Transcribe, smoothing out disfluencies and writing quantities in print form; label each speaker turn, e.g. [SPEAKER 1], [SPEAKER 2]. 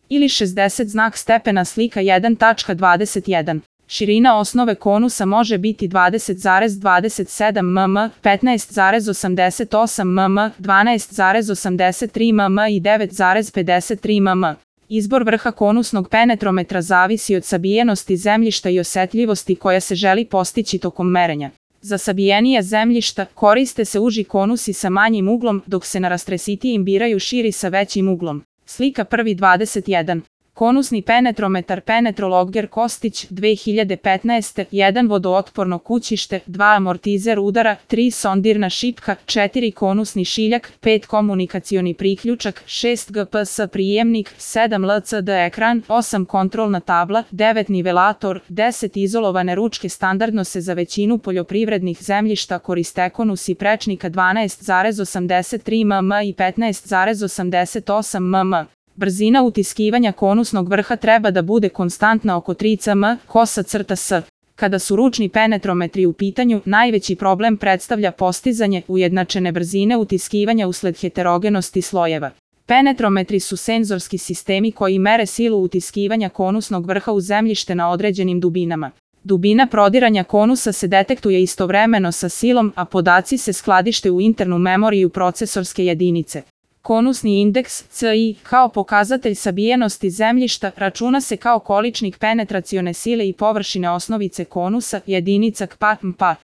[SPEAKER 1] ili 60 znak stepena slika 1.21. Širina osnove konusa može biti 20,27 mm, 15,88 mm, 12,83 mm i 9,53 mm. Izbor vrha konusnog penetrometra zavisi od sabijenosti zemljišta i osetljivosti koja se želi postići tokom merenja. Za sabijenija zemljišta koriste se uži konusi sa manjim uglom, dok se na rastresitijim biraju širi sa većim uglom. Slika 1.21. Konusni penetrometar Penetrologger Kostić 2015. 1 vodootporno kućište, 2 amortizer udara, 3 sondirna šipka, 4 konusni šiljak, 5 komunikacioni priključak, 6 GPS prijemnik, 7 LCD ekran, 8 kontrolna tabla, 9 nivelator, 10 izolovane ručke. Standardno se za većinu poljoprivrednih zemljišta koriste konusi prečnika 12,83 mm i 15,88 mm. Brzina utiskivanja konusnog vrha treba da bude konstantna oko 3 cm, (s). Kada su ručni penetrometri u pitanju, najveći problem predstavlja postizanje ujednačene brzine utiskivanja usled heterogenosti slojeva. Penetrometri su senzorski sistemi koji mere silu utiskivanja konusnog vrha u zemljište na određenim dubinama. Dubina prodiranja konusa se detektuje istovremeno sa silom, a podaci se skladište u internu memoriju procesorske jedinice. Konusni indeks, CI, kao pokazatelj sabijenosti zemljišta, računa se kao količnik penetracione sile i površine osnovice konusa, jedinica KPA.